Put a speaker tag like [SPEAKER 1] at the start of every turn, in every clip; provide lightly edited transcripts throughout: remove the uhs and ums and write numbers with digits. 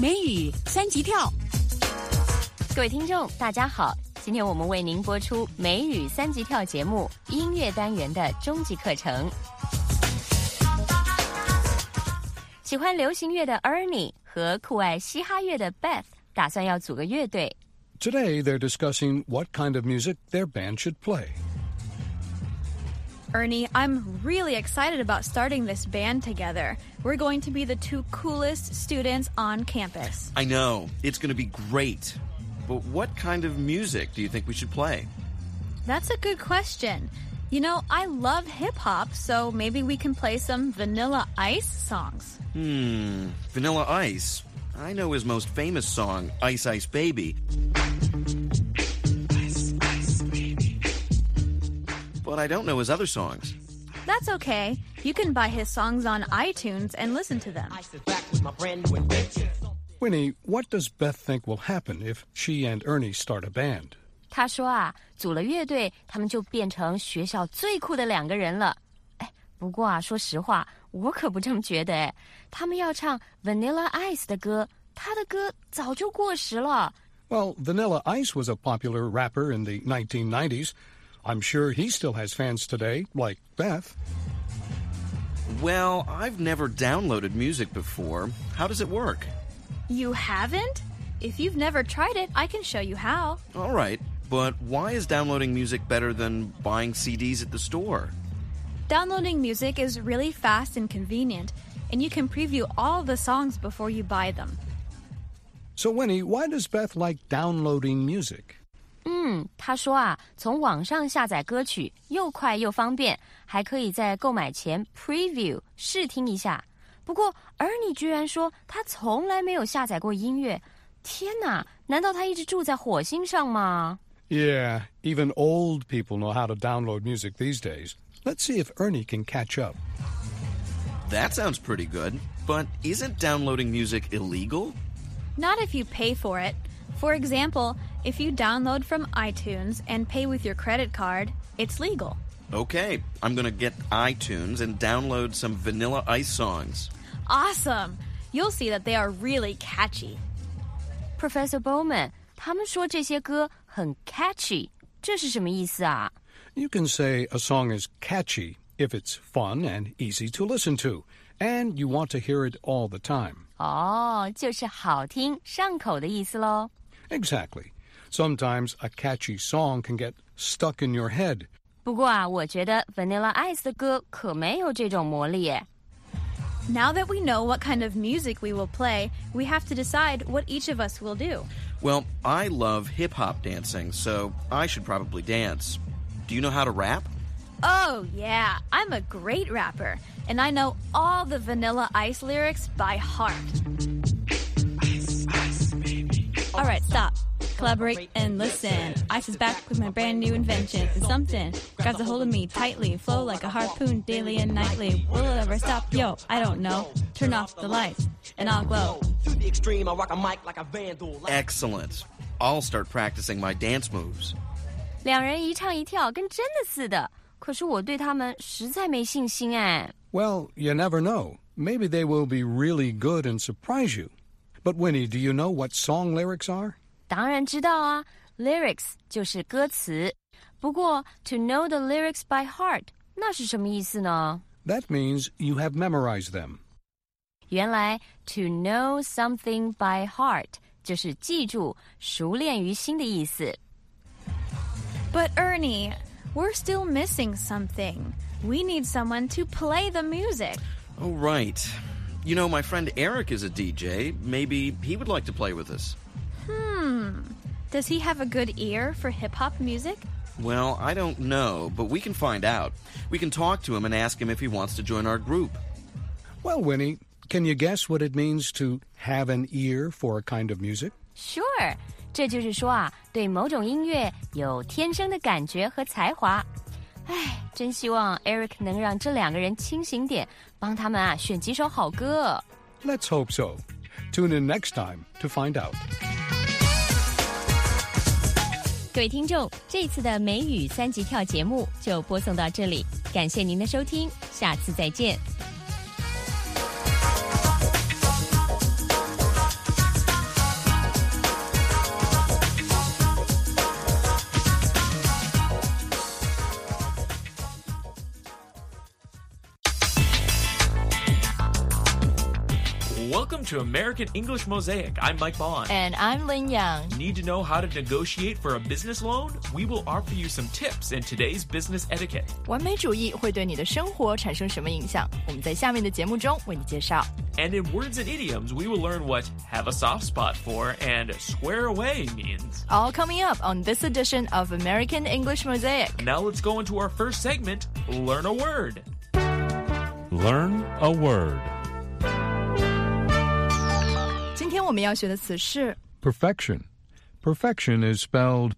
[SPEAKER 1] 美语三级跳。
[SPEAKER 2] 各位听众大家好，今天我们为您播出美语三级跳节目音乐单元的终极课程。喜欢流行乐的 Ernie 和酷爱嘻哈乐的 Beth 打算要组个乐队。
[SPEAKER 3] Today they're discussing what kind of music their band should play.
[SPEAKER 4] Ernie, I'm really excited about starting this band together. We're going to be the two coolest students on campus.
[SPEAKER 5] I know. It's going to be great. But what kind of music do you think we should play?
[SPEAKER 4] That's a good question. You know, I love hip-hop, so maybe we can play some Vanilla Ice songs.
[SPEAKER 5] Vanilla Ice. I know his most famous song, Ice Ice Baby. Ice Ice Baby. But I don't know his other songs.
[SPEAKER 4] That's okay. You can buy his songs on iTunes and listen to them.
[SPEAKER 3] Winnie, what does Beth think will happen if she and Ernie start a band?
[SPEAKER 2] 他说啊，组了乐队，他们就变成学校最酷的两个人了。不过啊，说实话，我可不这么觉得。他们要唱 Vanilla Ice 的歌，他的歌早就过时了。
[SPEAKER 3] Well, Vanilla Ice was a popular rapper in the 1990s. I'm sure he still has fans today, like Beth.
[SPEAKER 5] Well, I've never downloaded music before. How does it work?
[SPEAKER 4] You haven't? If you've never tried it, I can show you how.
[SPEAKER 5] All right, but why is downloading music better than buying CDs at the store?
[SPEAKER 4] Downloading music is really fast and convenient, and you can preview all the songs before you buy them.
[SPEAKER 3] So, Winnie, why does Beth like downloading music?
[SPEAKER 2] 他说啊，从网上下载歌曲又快又方便，还可以在购买前 preview 试听一下。不过 Ernie 居然说他从来没有下载过音乐。天哪，难道他一直住在火星上吗？
[SPEAKER 3] Yeah, even old people know how to download music these days. Let's see if Ernie can catch up.
[SPEAKER 5] That sounds pretty good. But isn't downloading music illegal?
[SPEAKER 4] Not if you pay for it. For example, if you download from iTunes and pay with your credit card, it's legal.
[SPEAKER 5] Okay, I'm going to get iTunes and download some Vanilla Ice songs.
[SPEAKER 4] Awesome! You'll see that they are really catchy.
[SPEAKER 2] Professor Bowman, 他们说这些歌很 catchy， 这是什么意思啊？
[SPEAKER 3] You can say a song is catchy if it's fun and easy to listen to, and you want to hear it all the time.
[SPEAKER 2] 哦，就是好听上口的意思咯。
[SPEAKER 3] Exactly. Sometimes a catchy song can get stuck in your head.
[SPEAKER 2] 不过啊，我觉得 Vanilla Ice 的歌可没有这种魔力耶。
[SPEAKER 4] Now that we know what kind of music we will play, we have to decide what each of us will do.
[SPEAKER 5] Well, I love hip-hop dancing, so I should probably dance. Do you know how to rap?
[SPEAKER 4] Oh, yeah. I'm a great rapper, and I know all the Vanilla Ice lyrics by heart.
[SPEAKER 5] Ice, ice, baby.
[SPEAKER 4] All right, stop. Collaborate and listen. Ice is back with my brand new invention. It's something. Grabs a hold of me tightly. Flow like a harpoon daily and nightly. Will it ever stop? Yo, I don't know. Turn off the lights and I'll glow.
[SPEAKER 6] To the extreme, I rock a mic like a vandal.
[SPEAKER 5] Excellent. I'll start practicing my dance moves.
[SPEAKER 2] 两人一唱一跳，跟真的似的。可是我对他们实在没信心哎。
[SPEAKER 3] Well, you never know. Maybe they will be really good and surprise you. But Winnie, do you know what song lyrics are?
[SPEAKER 2] 当然知道啊 ，lyrics 就是歌词。不过 to know the lyrics by heart 那是什么意思呢？
[SPEAKER 3] That means you have memorized them.
[SPEAKER 2] 原来 to know something by heart 就是记住、熟练于心的意思。
[SPEAKER 4] But Ernie, we're still missing something. We need someone to play the music.
[SPEAKER 5] Oh, right. You know, my friend Eric is a DJ. Maybe he would like to play with us.
[SPEAKER 4] Does he have a good ear for hip-hop music?
[SPEAKER 5] Well, I don't know, but we can find out. We can talk to him and ask him if he wants to join our group.
[SPEAKER 3] Well, Winnie, can you guess what it means to have an ear for a kind of music?
[SPEAKER 2] Sure, 这就是说啊，对某种音乐有天生的感觉和才华。真希望 Eric 能让这两个人清醒点，帮他们啊选几首好歌。
[SPEAKER 3] Let's hope so. Tune in next time to find out.
[SPEAKER 2] 各位听众，这次的美语三级跳节目就播送到这里，感谢您的收听，下次再见。
[SPEAKER 1] Welcome to American English Mosaic. I'm Mike Bond.
[SPEAKER 7] And I'm Lin Yang.
[SPEAKER 1] Need to know how to negotiate for a business loan? We will offer you some tips in today's business etiquette.
[SPEAKER 7] 完美主义会对你的生活产生什么影响？我们在下面的节目中为你介绍。
[SPEAKER 1] And in words and idioms, we will learn what have a soft spot for and square away means.
[SPEAKER 7] All coming up on this edition of American English Mosaic.
[SPEAKER 1] Now let's go into our first segment, Learn a Word.
[SPEAKER 8] Learn a word.
[SPEAKER 7] 今天我们要学的词是
[SPEAKER 3] Perfection. Perfection is spelled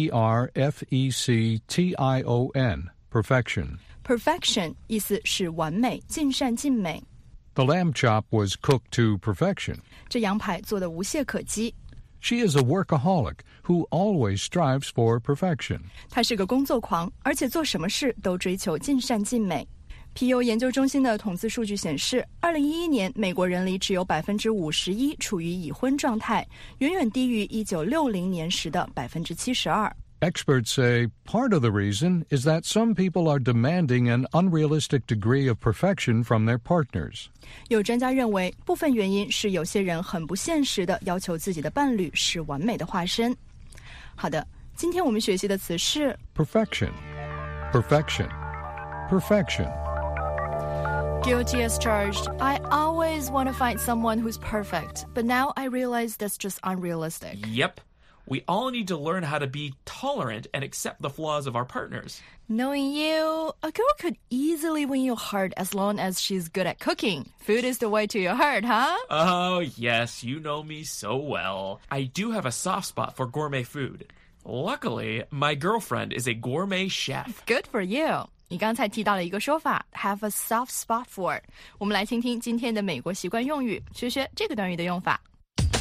[SPEAKER 3] P-E-R-F-E-C-T-I-O-N. Perfection.
[SPEAKER 7] perfection， 意思是完美、尽善尽美。
[SPEAKER 3] The lamb chop was cooked to perfection.
[SPEAKER 7] 这羊排做得无懈可击。
[SPEAKER 3] She is a workaholic who always strives for perfection.
[SPEAKER 7] 她是个工作狂，而且做什么事都追求尽善尽美。PU 研究中心的统计数据显示，2011年美国人里只有51%处于已婚状态，远远低于1960年时的72%。
[SPEAKER 3] Experts say part of the reason is that some people are demanding an unrealistic degree of perfection from their partners.
[SPEAKER 7] 有专家認為，部分原因是有些人很不現實地要求自己的伴侶是完美的化身。好的，今天我們學習的詞是
[SPEAKER 3] Perfection. Perfection. Perfection.
[SPEAKER 7] Guilty as charged. I always want to find someone who's perfect, but now I realize that's just unrealistic.
[SPEAKER 1] Yep. We all need to learn how to be tolerant and accept the flaws of our partners.
[SPEAKER 7] Knowing you, a girl could easily win your heart as long as she's good at cooking. Food is the way to your heart, huh?
[SPEAKER 1] Oh, yes, you know me so well. I do have a soft spot for gourmet food. Luckily, my girlfriend is a gourmet chef.
[SPEAKER 7] Good for you. 你刚才提到了一个说法 have a soft spot for. 我们来听听今天的美国习惯用语，学学这个短语的用法。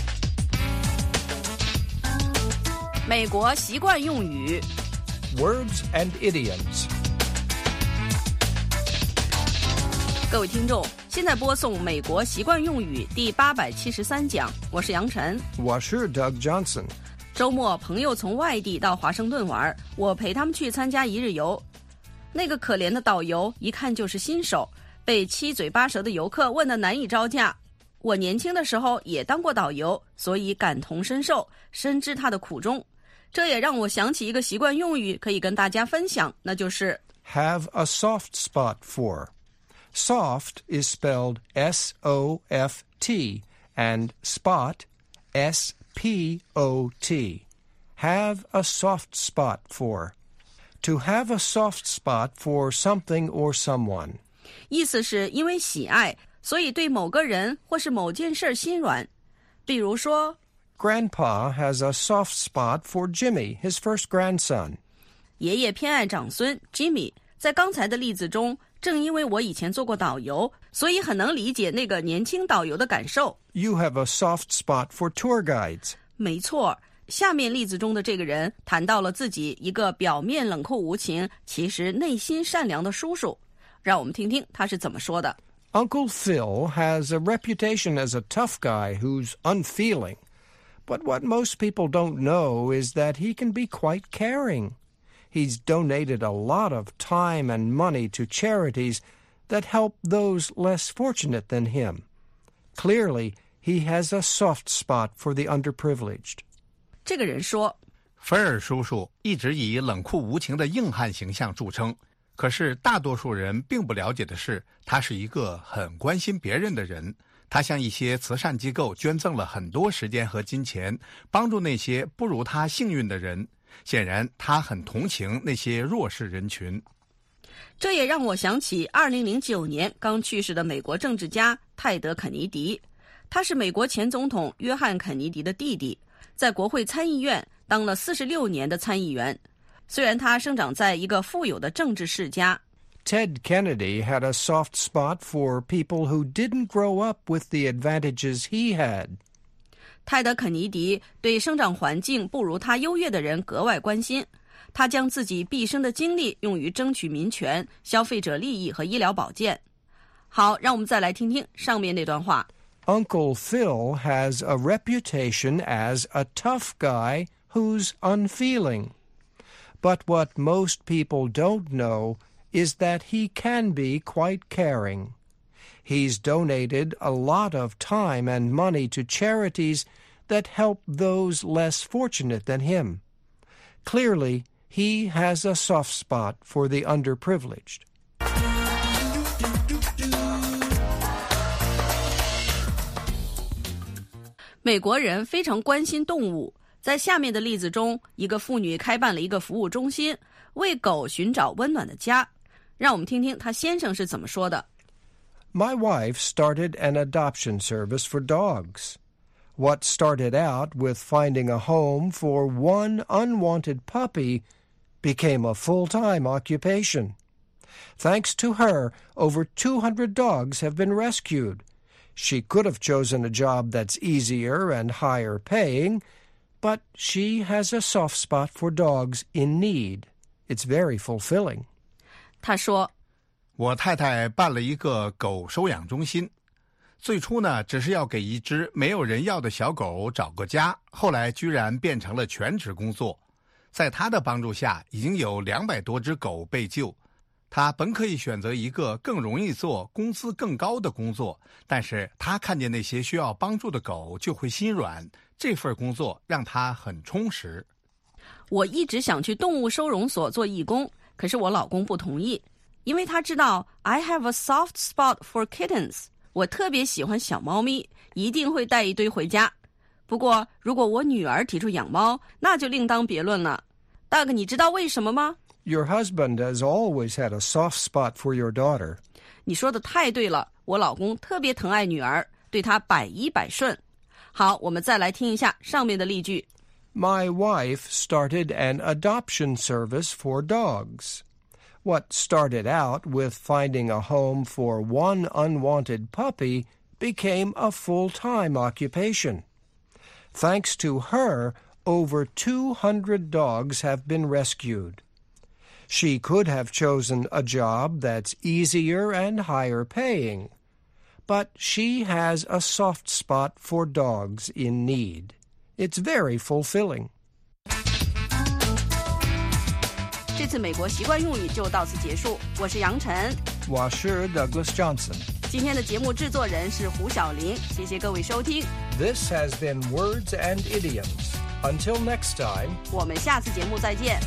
[SPEAKER 9] 美国习惯用语
[SPEAKER 10] Words and idioms.
[SPEAKER 9] 各位听众，现在播送美国习惯用语第873讲，我是杨晨，
[SPEAKER 10] 我是 Doug Johnson.
[SPEAKER 9] 周末朋友从外地到华盛顿玩，我陪他们去参加一日游。那个可怜的导游一看就是新手，被七嘴八舌的游客问得难以招架。我年轻的时候也当过导游，所以感同身受，深知他的苦衷。这也让我想起一个习惯用语可以跟大家分享，那就是
[SPEAKER 10] Have a soft spot for. Soft is spelled S-O-F-T and spot S-P-O-T. Have a soft spot for. To have a soft spot for something or someone.
[SPEAKER 9] 意思是因为喜爱，所以对某个人或是某件事心软。比如说
[SPEAKER 10] Grandpa has a soft spot for Jimmy, his first grandson.
[SPEAKER 9] 爷爷偏爱长孙 Jimmy。 在刚才的例子中，正因为我以前做过导游，所以很能理解那个年轻导游的感受。
[SPEAKER 10] You have a soft spot for tour guides.
[SPEAKER 9] 没错，下面例子中的这个人谈到了自己一个表面冷酷无情，其实内心善良的叔叔。让我们听听他是怎么说的。
[SPEAKER 10] Uncle Phil has a reputation as a tough guy who's unfeeling. But what most people don't know is that he can be quite caring. He's donated a lot of time and money to charities that help those less fortunate than him. Clearly, he has a soft spot for the underprivileged.
[SPEAKER 9] 这个人说，
[SPEAKER 11] 菲尔叔叔一直以冷酷无情的硬汉形象著称，可是大多数人并不了解的是，他是一个很关心别人的人。他向一些慈善机构捐赠了很多时间和金钱，帮助那些不如他幸运的人。显然，他很同情那些弱势人群。
[SPEAKER 9] 这也让我想起2009年刚去世的美国政治家泰德·肯尼迪。他是美国前总统约翰·肯尼迪的弟弟，在国会参议院当了46年的参议员。虽然他生长在一个富有的政治世家。
[SPEAKER 10] Ted Kennedy had a soft spot for people who didn't grow up with the advantages he had.
[SPEAKER 9] 泰德·肯尼迪对生长环境不如他优越的人格外关心，他将自己毕生的精力用于争取民权、消费者利益和医疗保健。好，让我们再来听听上面那段话。
[SPEAKER 10] Uncle Phil has a reputation as a tough guy who's unfeeling. But what most people don't know is that he can be quite caring. He's donated a lot of time and money to charities that help those less fortunate than him. Clearly, he has a soft spot for the underprivileged.
[SPEAKER 9] 美国人非常关心动物。在下面的例子中，一个妇女开办了一个服务中心，为狗寻找温暖的家。让我们听听她先生是怎么说的。
[SPEAKER 10] My wife started an adoption service for dogs. What started out with finding a home for one unwanted puppy became a full-time occupation. Thanks to her, over 200 dogs have been rescued. She could have chosen a job that's easier and higher paying, but she has a soft spot for dogs in need. It's very fulfilling.
[SPEAKER 9] 他说，
[SPEAKER 11] 我太太办了一个狗收养中心。最初呢，只是要给一只没有人要的小狗找个家，后来居然变成了全职工作。在她的帮助下，已经有200多只狗被救。她本可以选择一个更容易做、工资更高的工作，但是她看见那些需要帮助的狗就会心软，这份工作让她很充实。
[SPEAKER 9] 我一直想去动物收容所做义工，可是我老公不同意，因为他知道 I have a soft spot for kittens， 我特别喜欢小猫咪，一定会带一堆回家。不过如果我女儿提出养猫，那就另当别论了。大哥，你知道为什么吗？
[SPEAKER 10] Your husband has always had a soft spot for your daughter.
[SPEAKER 9] 你说的太对了，我老公特别疼爱女儿，对她百依百顺。好，我们再来听一下上面的例句。
[SPEAKER 10] My wife started an adoption service for dogs. What started out with finding a home for one unwanted puppy became a full-time occupation. Thanks to her, over 200 dogs have been rescued. She could have chosen a job that's easier and higher paying, but she has a soft spot for dogs in need. It's very fulfilling.
[SPEAKER 9] 这次美国习惯用语就到此结束。我是杨晨，
[SPEAKER 10] 我是 Douglas Johnson。
[SPEAKER 9] 今天的节目制作人是胡小玲，谢谢各位收听。
[SPEAKER 10] This has been Words and Idioms. Until next time,
[SPEAKER 9] 我们下次节目再见。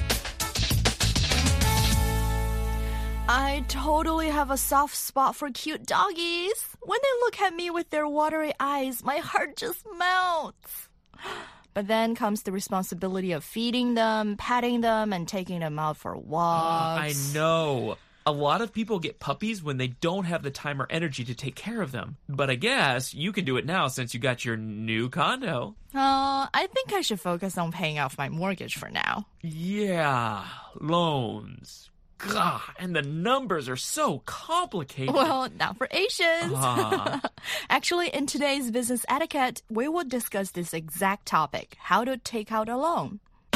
[SPEAKER 7] I totally have a soft spot for cute doggies. When they look at me with their watery eyes, my heart just melts. But then comes the responsibility of feeding them, patting them, and taking them out for walks.
[SPEAKER 1] I know. A lot of people get puppies when they don't have the time or energy to take care of them. But I guess you can do it now since you got your new condo.
[SPEAKER 7] I think I should focus on paying off my mortgage for now.
[SPEAKER 1] Yeah, loans. God, and the numbers are so complicated.
[SPEAKER 7] Well, not for Asians. Actually, in today's business etiquette, we will discuss this exact topic, how to take out a loan.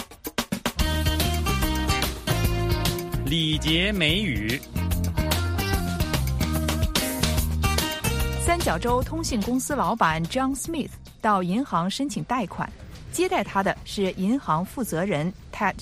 [SPEAKER 12] 礼节美语。
[SPEAKER 13] 三角洲通信公司老板 John Smith 到银行申请贷款，接待他的是银行负责人 Ted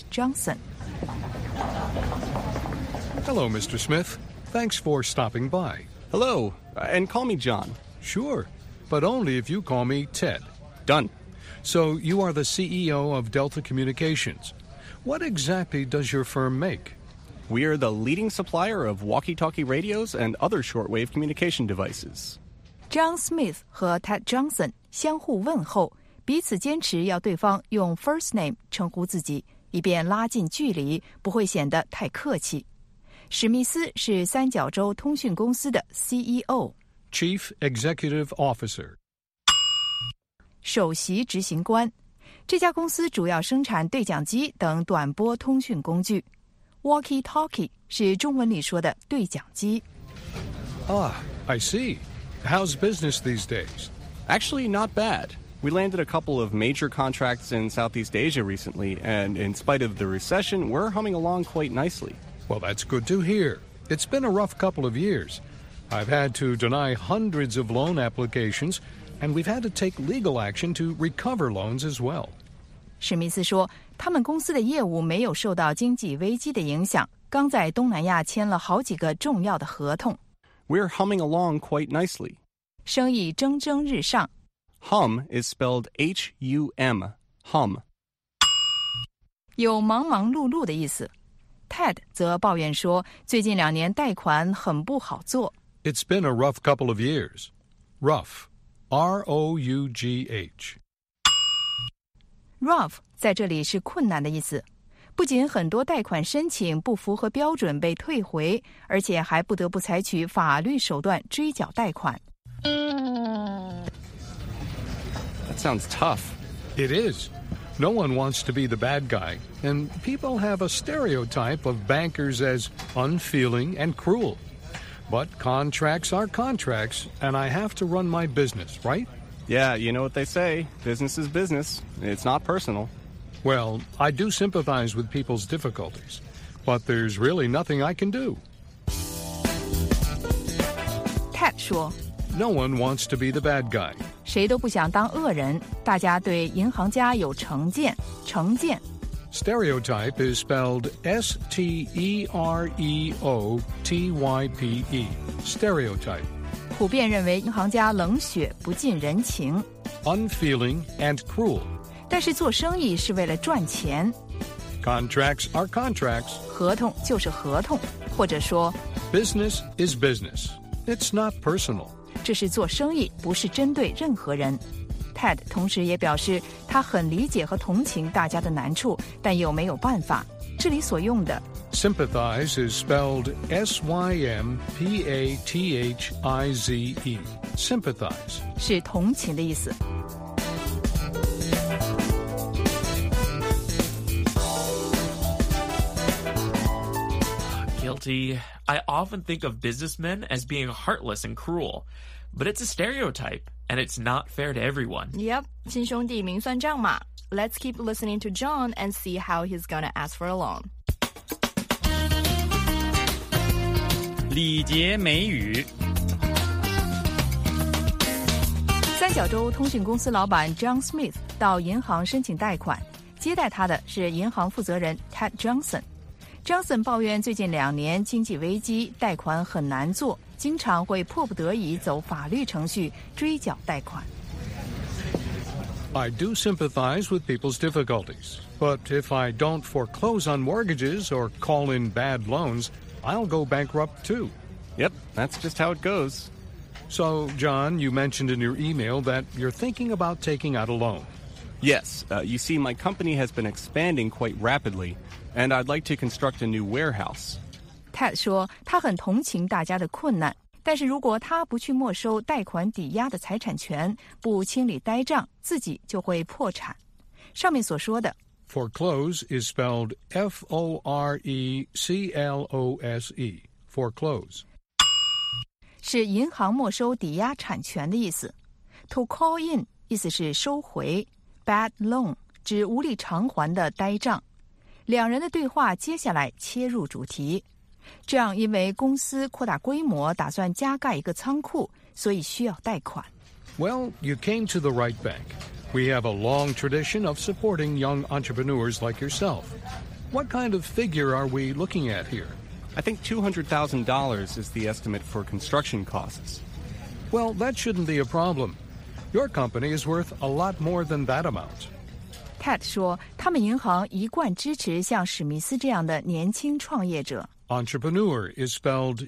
[SPEAKER 13] Johnson。Hello,
[SPEAKER 3] Mr. Smith. Thanks for stopping by.
[SPEAKER 14] Hello, and call me John.
[SPEAKER 3] Sure, but only if you call me Ted.
[SPEAKER 14] Done.
[SPEAKER 3] So you are the CEO of Delta Communications. What exactly does your firm make?
[SPEAKER 14] We are the leading supplier of walkie-talkie radios and other shortwave communication devices.
[SPEAKER 13] John Smith 和 Ted Johnson 相互问候，彼此坚持要对方用 first name 称呼自己，以便拉近距离，不会显得太客气。史密斯是三角洲通讯公司的 CEO
[SPEAKER 3] Chief Executive Officer
[SPEAKER 13] 首席执行官。这家公司主要生产对讲机等短波通讯工具。Walkie-talkie 是中文里说的对讲机。
[SPEAKER 3] I see. How's business these days?
[SPEAKER 14] Actually, not bad. We landed a couple of major contracts in Southeast Asia recently, and in spite of the recession, we're humming along quite nicely.
[SPEAKER 3] Well, that's good to hear. It's been a rough couple of years. I've had to deny hundreds of loan applications, and we've had to take legal action to recover loans as well.
[SPEAKER 13] 史密斯说，他们公司的业务没有受到经济危机的影响，刚在东南亚签了好几个重要的合同。
[SPEAKER 14] we're humming along quite nicely.
[SPEAKER 13] 生意蒸蒸日上。
[SPEAKER 14] Hum is spelled H-U-M, hum.
[SPEAKER 13] 有忙忙碌碌的意思。Ted 则抱怨说，最近2年贷款很不好做。
[SPEAKER 3] It's been a rough couple of years. Rough. R-O-U-G-H.
[SPEAKER 13] Rough 在这里是困难的意思。不仅很多贷款申请不符合标准被退回，而且还不得不采取法律手段追缴贷款。
[SPEAKER 14] That sounds tough.
[SPEAKER 3] It is. No one wants to be the bad guy, and people have a stereotype of bankers as unfeeling and cruel. But contracts are contracts, and I have to run my business, right?
[SPEAKER 14] Yeah, you know what they say. Business is business. It's not personal.
[SPEAKER 3] Well, I do sympathize with people's difficulties, but there's really nothing I can do.
[SPEAKER 13] Ted 说
[SPEAKER 3] No one wants to be the bad guy.
[SPEAKER 13] 谁都不想当恶人，大家对银行家有成见。
[SPEAKER 3] Stereotype is spelled S-T-E-R-E-O-T-Y-P-E. Stereotype.
[SPEAKER 13] 普遍认为银行家冷血不近人情。
[SPEAKER 3] Unfeeling and cruel.
[SPEAKER 13] 但是做生意是为了赚钱。
[SPEAKER 3] Contracts are contracts.
[SPEAKER 13] 合同就是合同，或者说
[SPEAKER 3] Business is business. It's not personal.
[SPEAKER 13] 这是做生意，不是针对任何人。Ted 同时也表示，他很理解和同情大家的难处，但又没有办法。这里所用的
[SPEAKER 3] Sympathize is spelled S-Y-M-P-A-T-H-I-Z-E. Sympathize.
[SPEAKER 13] 是同情的意思。
[SPEAKER 1] Guilty. I often think of businessmen as being heartless and cruel, but it's a stereotype, and it's not fair to everyone.
[SPEAKER 7] Yep, 亲兄弟明算账嘛。Let's keep listening to John and see how he's gonna ask for a loan.
[SPEAKER 12] 礼节美语。
[SPEAKER 13] 三角洲通讯公司老板 John Smith 到银行申请贷款，接待他的是银行负责人 Ted Johnson。Johnson 抱怨最近2年经济危机，贷款很难做，经常会迫不得已走法律程序追缴贷款。
[SPEAKER 3] I do sympathize with people's difficulties, but if I don't foreclose on mortgages or call in bad loans, I'll go bankrupt too.
[SPEAKER 14] Yep, that's just how it goes.
[SPEAKER 3] So, John, you mentioned in your email that you're thinking about taking out a loan.
[SPEAKER 14] Yes, you see, my company has been expanding quite rapidly, and I'd like to construct a new warehouse.
[SPEAKER 13] Ted 说他很同情大家的困难，但是如果他不去没收贷款抵押的财产权，不清理呆账，自己就会破产。上面所说的
[SPEAKER 3] Foreclose is spelled F-O-R-E-C-L-O-S-E. Foreclose.
[SPEAKER 13] 是银行没收抵押产权的意思。To call in 意思是收回， bad loan 指无力偿还的呆账。两人的对话接下来切入主题。这样，因为公司扩大规模，打算加盖一个仓库，所以需要贷款。
[SPEAKER 3] Well, you came to the right bank. We have a long tradition of supporting young entrepreneurs like yourself. What kind of figure are we looking at here?
[SPEAKER 14] I think $200,000 is the estimate for construction costs.
[SPEAKER 3] Well, that shouldn't be a problem. Your company is worth a lot more than that amount.
[SPEAKER 13] Ted 说，他们银行一贯支持像史密斯这样的年轻创业者。
[SPEAKER 3] Entrepreneur is spelled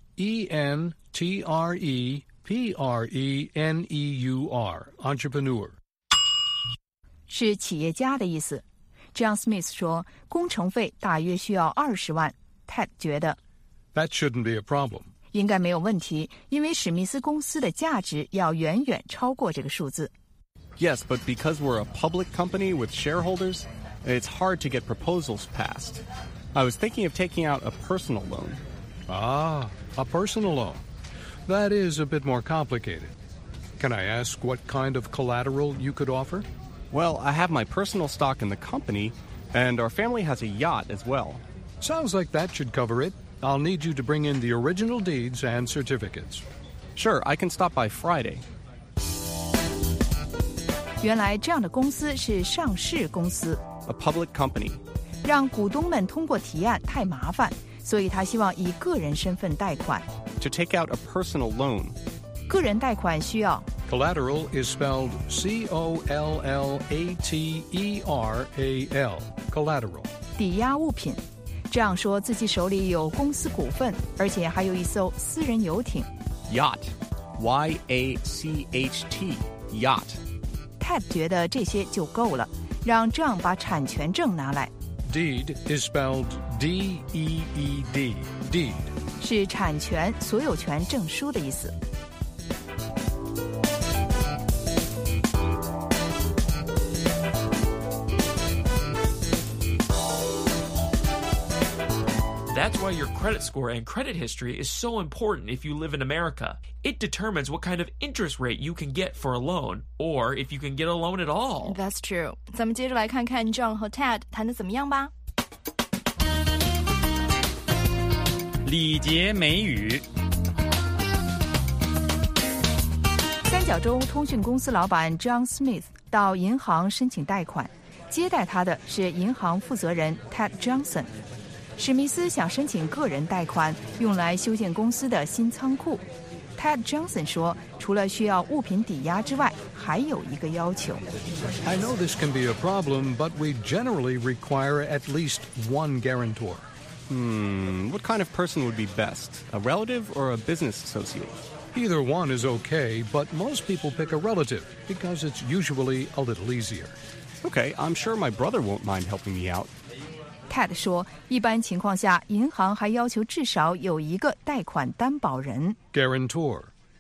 [SPEAKER 3] E-N-T-R-E-P-R-E-N-E-U-R. Entrepreneur.
[SPEAKER 13] 是企业家的意思。John Smith 说，工程费大约需要20万。Ted 觉得
[SPEAKER 3] That shouldn't be a problem.
[SPEAKER 13] 应该没有问题，因为史密斯公司的价值要远远超过这个数字。
[SPEAKER 14] Yes, but because we're a public company with shareholders, it's hard to get proposals passed. I was thinking of taking out a personal loan.
[SPEAKER 3] Ah, a personal loan. That is a bit more complicated. Can I ask what kind of collateral you could offer?
[SPEAKER 14] Well, I have my personal stock in the company, and our family has a yacht as well.
[SPEAKER 3] Sounds like that should cover it. I'll need you to bring in the original deeds and certificates.
[SPEAKER 14] Sure, I can stop by Friday.
[SPEAKER 13] 原来这样的公司是上市公司。
[SPEAKER 14] A public company.
[SPEAKER 13] 让股东们通过提案太麻烦， 所以他希望以个人身份贷款。
[SPEAKER 14] To take out a personal loan.
[SPEAKER 13] 个人贷款需要
[SPEAKER 3] Collateral is spelled C-O-L-L-A-T-E-R-A-L. Collateral.
[SPEAKER 13] 抵押物品。这样说自己手里有公司股份，而且还有一艘私人游艇。
[SPEAKER 14] Yacht. Y-A-C-H-T. Yacht.
[SPEAKER 13] Ted 觉得这些就够了，让John把产权证拿来。
[SPEAKER 3] Deed is spelled D-E-E-D. Deed.
[SPEAKER 13] 是产权、所有权证书的意思。
[SPEAKER 1] That's why your credit score and credit history is so important if you live in America. It determines what kind of interest rate you can get for a loan, or if you can get a loan at all.
[SPEAKER 7] That's true. 咱们接着来看看 John 和 Ted 谈得怎么样吧。
[SPEAKER 12] 礼节美语。
[SPEAKER 13] 三角洲通讯公司老板 John Smith 到银行申请贷款，接待他的是银行负责人 Ted Johnson。史密斯想申请个人贷款，用来修建公司的新仓库。Ted Johnson 说，除了需要物品抵押之外，还有一个要求。
[SPEAKER 3] I know this can be a problem, but we generally require at least one guarantor.
[SPEAKER 14] What kind of person would be best? A relative or a business associate?
[SPEAKER 3] Either one is okay, but most people pick a relative because it's usually a little easier.
[SPEAKER 14] Okay, I'm sure my brother won't mind helping me out.
[SPEAKER 13] Ted 说，一般情况下，银行还要求至少有一个贷款担保人。
[SPEAKER 3] Guarantor.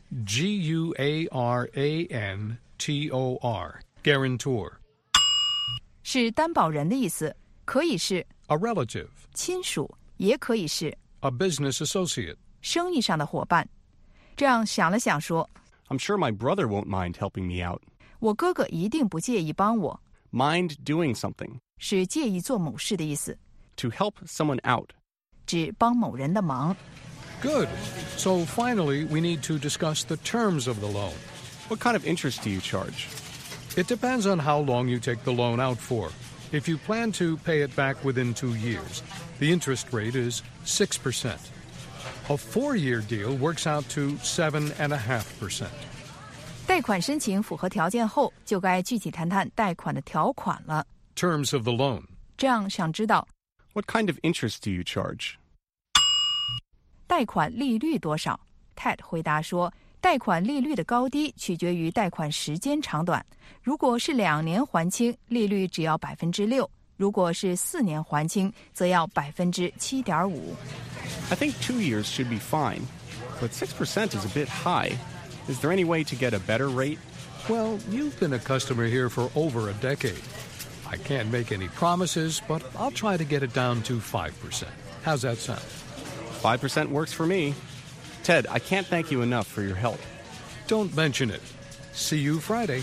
[SPEAKER 3] G-U-A-R-A-N-T-O-R. Guarantor.
[SPEAKER 13] 是担保人的意思，可以是
[SPEAKER 3] A relative.
[SPEAKER 13] 亲属，也可以是
[SPEAKER 3] A business associate.
[SPEAKER 13] 生意上的伙伴。这样想了想说，
[SPEAKER 14] I'm sure my brother won't mind helping me out.
[SPEAKER 13] 我哥哥一定不介意帮我。
[SPEAKER 14] Mind doing something.
[SPEAKER 13] 是介意做某事的意思。
[SPEAKER 14] To help someone out.
[SPEAKER 13] 指帮某人的忙。
[SPEAKER 3] Good. So finally, we need to discuss the terms of the loan.
[SPEAKER 14] What kind of interest do you charge?
[SPEAKER 3] It depends on how long you take the loan out for. If you plan to pay it back within 2 years, the interest rate is 6%. A 4-year deal works out to 7.5%.
[SPEAKER 13] 贷款申请符合条件后，就该具体谈谈贷款的条款了。
[SPEAKER 3] Terms of the loan.
[SPEAKER 13] 这样想知道
[SPEAKER 14] What kind of interest do you charge?
[SPEAKER 13] 贷款利率多少 ？Ted 回答说，贷款利率的高低取决于贷款时间长短。如果是2年还清，利率只要6%；如果是4年还清，则要7.5%。
[SPEAKER 14] I think 2 years should be fine, but 6% is a bit high. Is there any way to get a better rate?
[SPEAKER 3] Well, you've been a customer here for over a decade. I can't make any promises, but I'll try to get it down to 5%. How's that sound?
[SPEAKER 14] 5% works for me. Ted, I can't thank you enough for your help.
[SPEAKER 3] Don't mention it. See you Friday.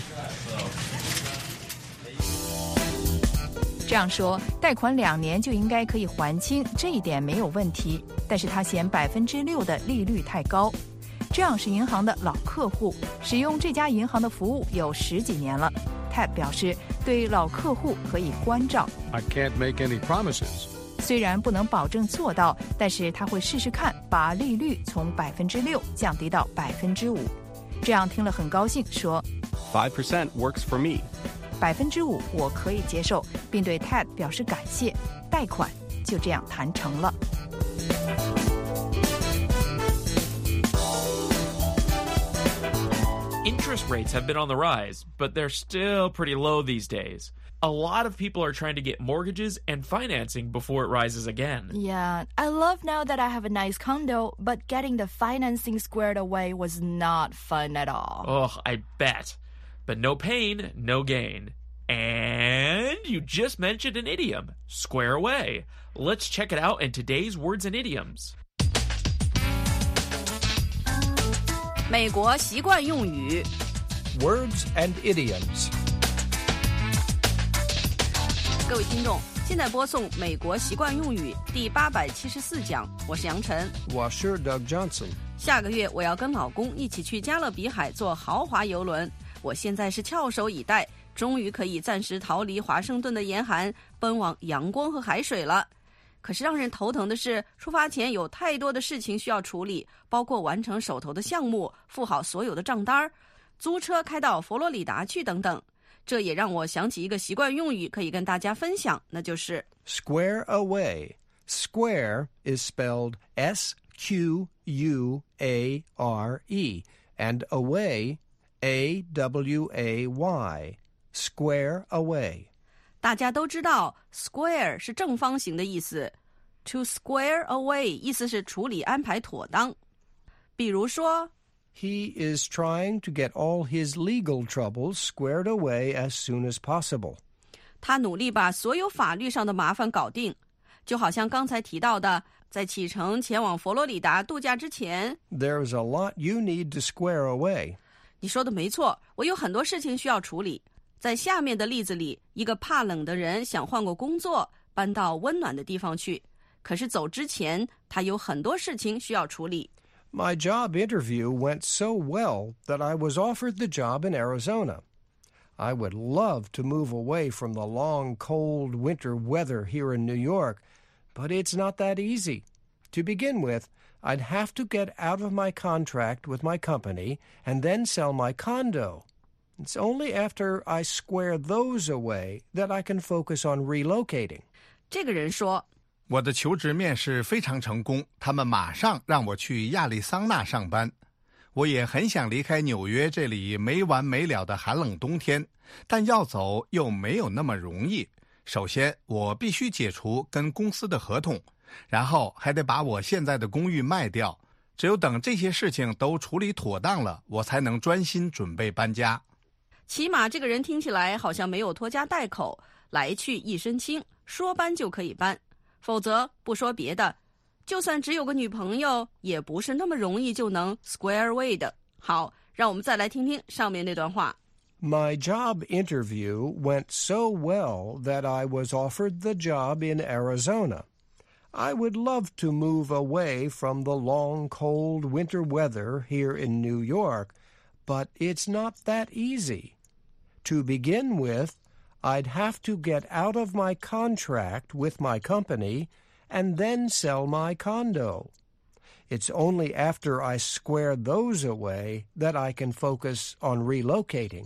[SPEAKER 13] 这样说，贷款2年就应该可以还清，这一点没有问题。但是他嫌6%的利率太高。这样是银行的老客户，使用这家银行的服务有10几年了。Ted 表示，对老客户可以关照。
[SPEAKER 3] I can't make any promises.
[SPEAKER 13] 虽然不能保证做到，但是他会试试看，把利率从6%降低到5%。这样听了很高兴，说
[SPEAKER 14] 5% works for me.
[SPEAKER 13] 5%我可以接受，并对 Ted 表示感谢。贷款就这样谈成了。
[SPEAKER 1] Interest rates have been on the rise, but they're still pretty low these days. A lot of people are trying to get mortgages and financing before it rises again.
[SPEAKER 7] Yeah, I love now that I have a nice condo, but getting the financing squared away was not fun at all.
[SPEAKER 1] Oh, I bet. But no pain, no gain. And you just mentioned an idiom, square away. Let's check it out in today's words and idioms.
[SPEAKER 9] 美国习惯用语
[SPEAKER 10] Words and idioms.
[SPEAKER 9] 各位听众，现在播送美国习惯用语第874讲，我是杨晨，
[SPEAKER 10] 我是 Doug Johnson。
[SPEAKER 9] 下个月我要跟老公一起去加勒比海坐豪华游轮，我现在是翘首以待，终于可以暂时逃离华盛顿的严寒，奔往阳光和海水了。 可是让人头疼的是，出发前有太多的事情需要处理，包括完成手头的项目、付好所有的账单、租车开到佛罗里达去等等。这也让我想起一个习惯用语可以跟大家分享，那就是
[SPEAKER 10] square away. Square is spelled S-Q-U-A-R-E, and away, A-W-A-Y. Square away.
[SPEAKER 9] 大家都知道 square 是正方形的意思， to square away 意思是处理安排妥当。比如说
[SPEAKER 10] He is trying to get all his legal troubles squared away as soon as possible.
[SPEAKER 9] 他努力把所有法律上的麻烦搞定，就好像刚才提到的，在启程前往佛罗里达度假之前
[SPEAKER 10] There's a lot you need to square away.
[SPEAKER 9] 你说的没错，我有很多事情需要处理。在下面的例子里，一个怕冷的人想换个工作，搬到温暖的地方去，可是走之前他有很多事情需要处理。
[SPEAKER 10] My job interview went so well that I was offered the job in Arizona. I would love to move away from the long, cold winter weather here in New York, but it's not that easy. To begin with, I'd have to get out of my contract with my company and then sell my condo. It's only after I square those away that I can focus on relocating.
[SPEAKER 9] 这个人说，
[SPEAKER 11] 我的求职面试非常成功，他们马上让我去亚利桑那上班。我也很想离开纽约这里没完没了的寒冷冬天，但要走又没有那么容易。首先，我必须解除跟公司的合同，然后还得把我现在的公寓卖掉。只有等这些事情都处理妥当了，我才能专心准备搬家。
[SPEAKER 9] 起码这个人听起来好像没有拖家带口，来去一身轻，说搬就可以搬。否则不说别的，就算只有个女朋友，也不是那么容易就能 square away 的。好，让我们再来听听上面那段话。
[SPEAKER 10] My job interview went so well that I was offered the job in Arizona. I would love to move away from the long, cold winter weather here in New York, but it's not that easy. To begin with, I'd have to get out of my contract with my company and then sell my condo. It's only after I square those away that I can focus on relocating.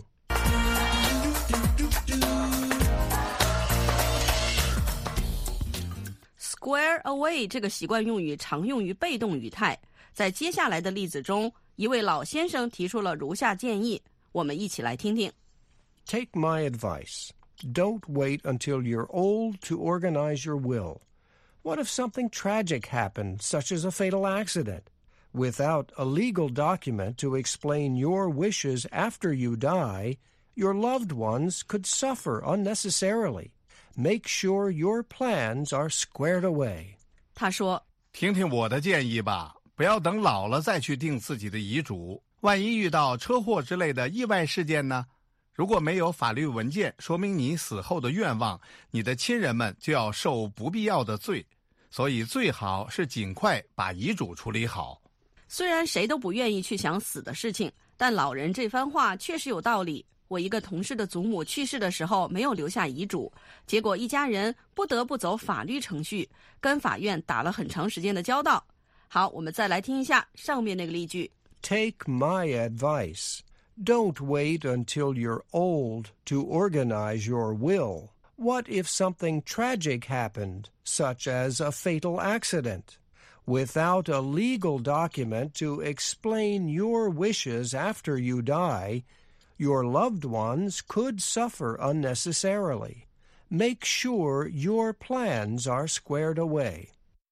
[SPEAKER 9] Square away 这个习惯用语常用于被动语态。在接下来的例子中，一位老先生提出了如下建议，我们一起来听听。
[SPEAKER 10] Take my advice. Don't wait until you're old to organize your will. What if something tragic happened, such as a fatal accident? Without a legal document to explain your wishes after you die, your loved ones could suffer unnecessarily. Make sure your plans are squared away.
[SPEAKER 9] 他说，
[SPEAKER 11] 听听我的建议吧，不要等老了再去定自己的遗嘱。万一遇到车祸之类的意外事件呢？如果没有法律文件说明你死后的愿望，你的亲人们就要受不必要的罪。所以最好是尽快把遗嘱处理好。
[SPEAKER 9] 虽然谁都不愿意去想死的事情，但老人这番话确实有道理。我一个同事的祖母去世的时候没有留下遗嘱，结果一家人不得不走法律程序，跟法院打了很长时间的交道。好，我们再来听一下上面那个例句。
[SPEAKER 10] Take my advice. Don't wait until you're old to organize your will. What if something tragic happened, such as a fatal accident? Without a legal document to explain your wishes after you die, your loved ones could suffer unnecessarily. Make sure your plans are squared away.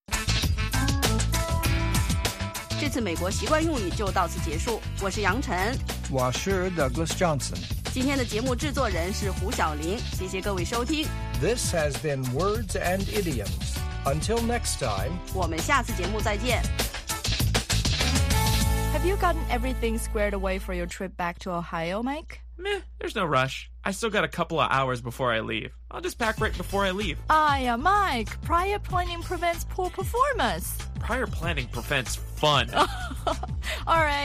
[SPEAKER 9] 这次美国习惯用语就到此结束。我是杨晨，
[SPEAKER 10] 我是 Douglas Johnson。
[SPEAKER 9] 今天的节目制作人是胡小玲，谢谢各位收听。
[SPEAKER 10] This has been Words and Idioms. Until next time,
[SPEAKER 9] 我们下次节目再见。
[SPEAKER 7] Have you gotten everything squared away for your trip back to Ohio, Mike?
[SPEAKER 1] Meh, there's no rush. I still got a couple of hours before I leave. I'll just pack right before I leave.
[SPEAKER 7] Mike, prior planning prevents poor performance.
[SPEAKER 1] Prior planning prevents fun.
[SPEAKER 7] All right.